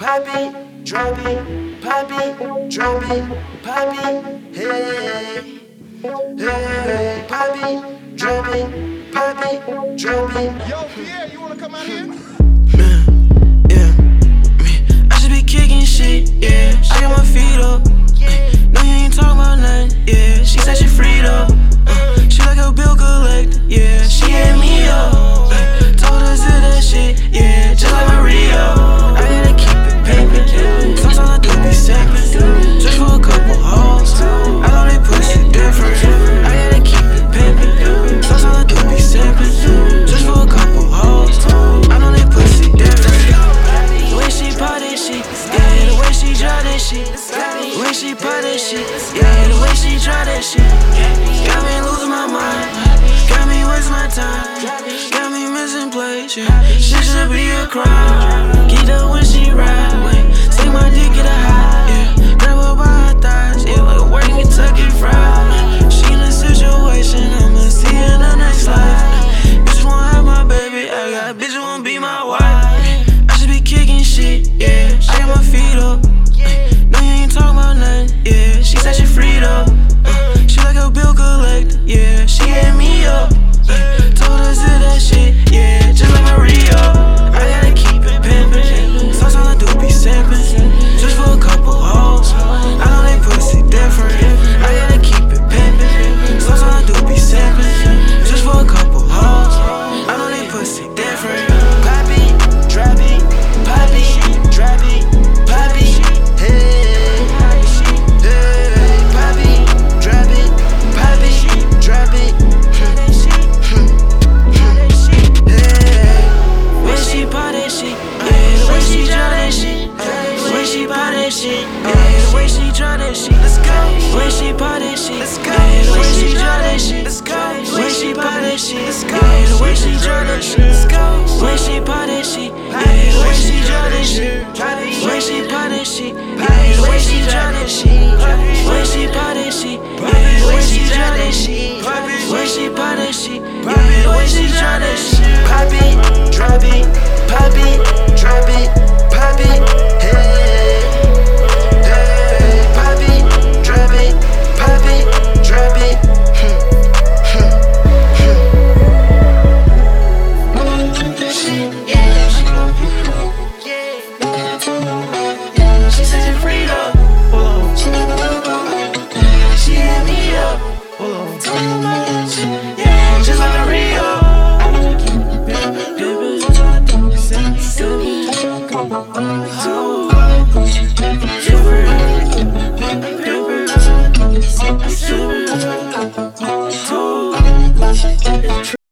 pop it, drop it, pop it, drop it, pop it, hey, hey, pop it, drop it, pop it, drop it. Yo, Pierre, you wanna come out here? Man, yeah, me, I should be kicking shit, yeah. I got my feet up, no, you ain't talking about nothing, yeah. She said she freed up, she like a bill collector, yeah. She hit me up, told her to that shit, yeah. Just like Mario, I gotta keep it paper. Sometimes I do be sippin', just for a couple hoes. I know they pussy different, I gotta keep it paper. Sometimes I do be sippin', just for a couple hoes. I know they pussy different. The way she pop that shit, yeah. The way she drop that shit, the way she pop that shit, yeah. The way she drop that shit, got me losing my mind, got me wasting my time, got me missing plays, yeah. Shit should be a crime. Get up when she ride, wait, take my dick, get a high, yeah. Grab her by her thighs, yeah, like a work Kentucky Fried. She in a situation, I'ma see her in the next life. Bitch wanna have my baby, I got a bitch who wanna be my wife. I should be kicking shit, yeah. I got my feet up, no, you ain't talking about nothing, yeah. She said she freed up, she like a bill collector, yeah. She hit me up, told her to that shit, yeah. Just like Mario, I gotta keep it pimpin'. Sometimes I do be sippin', just for a couple hoes. I know they pussy different, I gotta keep it pimpin'. Sometimes I do be sippin', just for a couple hoes. I know they pussy different. Pop it, drop it, pop it, drop it, pop it, hey, hey, pop it, drop it, pop it, drop it, When she pop that shit, yeah. The way she drop that shit, the way she pop that shit, yeah. The way she drop that shit, let's go. The way she pop that shit, let's go. The way she drop that shit, let's go. The way she pop that shit, let's go. The way she drop that shit, let's go. The way she pop that shit, yeah. The way she drop that shit, the way she pop that shit, yeah. The way she drop that shit, the way she pop that shit, yeah. The way she drop that shit, the way she pop that shit, yeah. The way she drop that shit. pop it, drop it, pop it, drop it, pop it, hey, hey, pop it, drop it, pop it, drop it. She said she freed up, she hit me up, told me that shit, yeah. Just like Mario, I wanna keep it, baby.